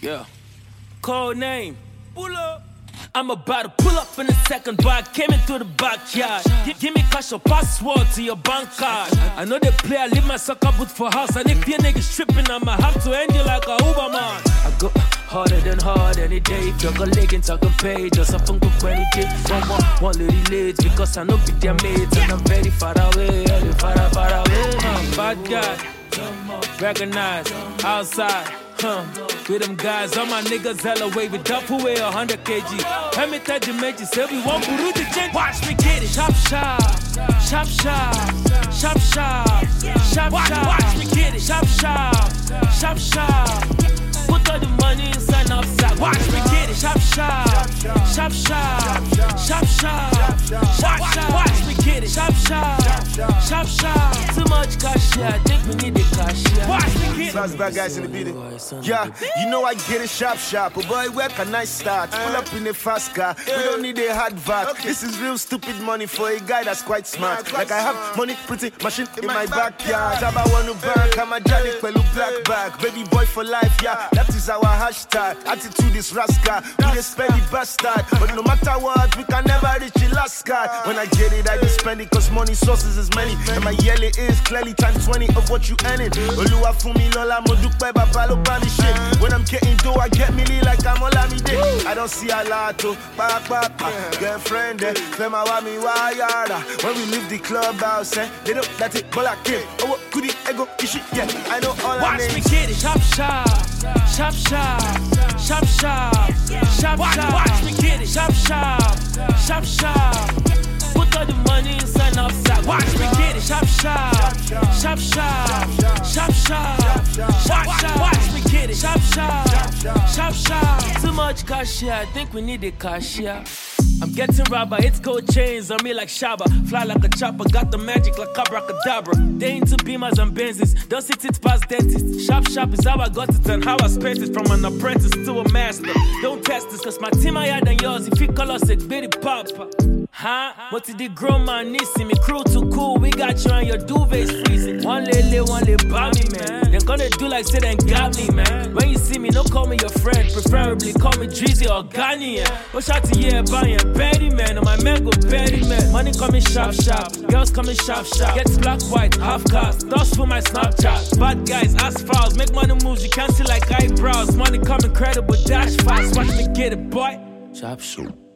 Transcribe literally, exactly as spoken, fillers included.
Yeah. Code name. Pull up. I'm about to pull up in a second, but I came in through the backyard. G- give me cash or password to your bank card. I know they play, I leave my sucker boot for house. And if your niggas tripping, I'ma have to end you like a Uber man. I go harder than hard any day. If you're gonna leg and talking pay, just a funk up any day. One more, one little late, because I know be their mates. And I'm very far away, very far, far away. Uh, bad guy, recognize, outside. Huh. With them guys, all my niggas hella weight with duffel weigh one hundred kilograms. Let me tell you, man, you say we want Buru to change. Watch me get it. Shop, shop, shop, shop, shop, shop, shop, watch, shop. Watch me get it. Shop, shop, shop, shop. Put all the money inside and outside. Watch me get it. Shop, shop, shop, shop, shop, shop, shop, shop. Watch me get it. Shop, shop, shop, shop. Too much cash, yeah. I think we need the cash, yeah. Watch me get it. Lots of bad guys in the beating. Yeah, you know I get it sharp, sharp. But boy, where can I start? Pull up in a fast car. We don't need a hard vac. Okay. This is real stupid money for a guy that's quite smart. Yeah, quite like I have smart. Money printing machine in, in my, my backyard. Jabba wanna bank, I'm a jolly fellow black bag. Baby boy for life, yeah, that is our hashtag. Attitude is rascal, we just spend the bastard. But no matter what, we can never reach the last card. When I get it, I just spend it, cause money sources is many. And my yearly is clearly times twenty of what you earning. Oluwa fumi lola modukpe babalo bami shit. When I'm getting dough, I get me like I'm all me day. I don't see a lot of pa pa pa. Girlfriend, eh, Flema wa mi wa yara. When we leave the clubhouse, eh, they don't let it, but I can't. Oh, what could it ego ishi? Yeah, I know all I watch me get it. Shop shop, shop shop, shop shop, shop shop. Watch me get it. Shop shop, shop shop. Put all the money inside and outside. Watch me get it. Shop shop, shop shop, shop shop, shop shop. Watch me get it. Shop shop, shop shop. Too much cash here. I think we need the cash here. I'm getting robbed by it's gold chains on me like Shaba. Fly like a chopper, got the magic like abracadabra. They into Beamers and Benzes, don't sit it past dentists. Shop shop is how I got it and how I spent it. From an apprentice to a master. Don't test this, cause my team higher than yours. If you call us a bitty papa. Huh? What did the grown man need? See me crew too cool, we got you and your duvet's freezing. One lele, one lele, buy me, man. They're gonna do like say they got me, man. When you see me, don't call me your friend. Preferably call me Drizzy or Ghanaian. What's out to yeah, buying Betty, man. On my man go Betty, man. Money coming sharp, sharp. Girls coming sharp, sharp. Gets black, white, half cast. Dust for my Snapchat. Bad guys, ass fouls. Make money moves, you can't see like eyebrows. Money come incredible, dash fast. Watch me get it, boy. Sharp shoot.